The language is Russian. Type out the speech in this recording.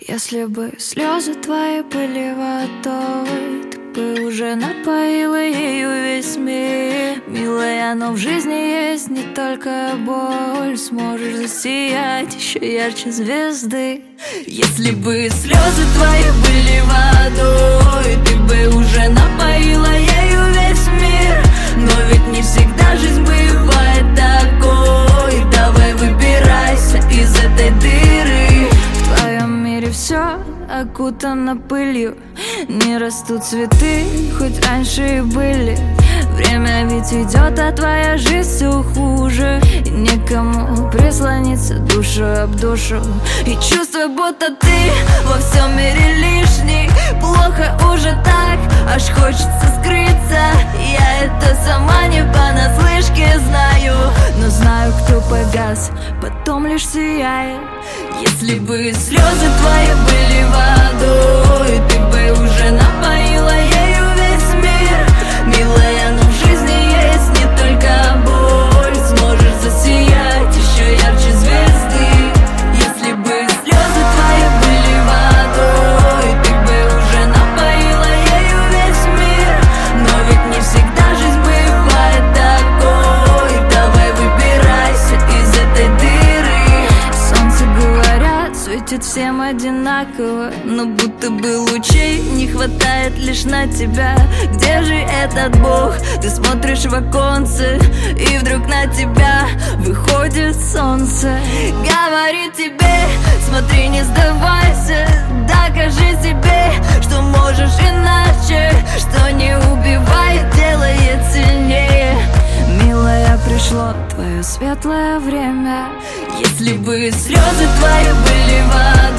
Если бы слезы твои были водой, ты бы уже напоила ею весь мир. Милая, но в жизни есть не только боль, сможешь засиять еще ярче звезды. Если бы слезы твои были водой, ты бы уже напоила ею весь мир. Но ведь не всегда жизнь бывает такой. Давай выбирайся из этой дыры. В твоем мире все окутано пылью, не растут цветы, хоть раньше и были. Время ведь идет, а твоя жизнь все хуже, и некому прислониться душу об душу. И чувство, будто ты во всем мире лишний. Плохо уже так, аж хочется скрыться. Я это сама не понаслышке знаю, но знаю, кто погас, потом лишь сияет. Если бы слезы твои были водой, ты бы уже напоила ею весь мир. Милая, но в жизни есть не только боль, сможешь засиять еще ярче звезды. Если бы слезы твои были водой, ты бы уже напоила ею весь мир. Но ведь не всегда жизнь бывает такой. Давай выбирайся из этой дыры. Солнце, говорят, светит всем одинаково, но будто бы лучей не хватает лишь на тебя. Где же этот Бог? Ты смотришь в оконце, и вдруг на тебя выходит солнце. Говорит тебе, смотри, не сдавайся, докажи себе, что можешь иначе, что не убивает, делает сильнее. Милая, пришло твое светлое время. Если бы слезы твои были водой,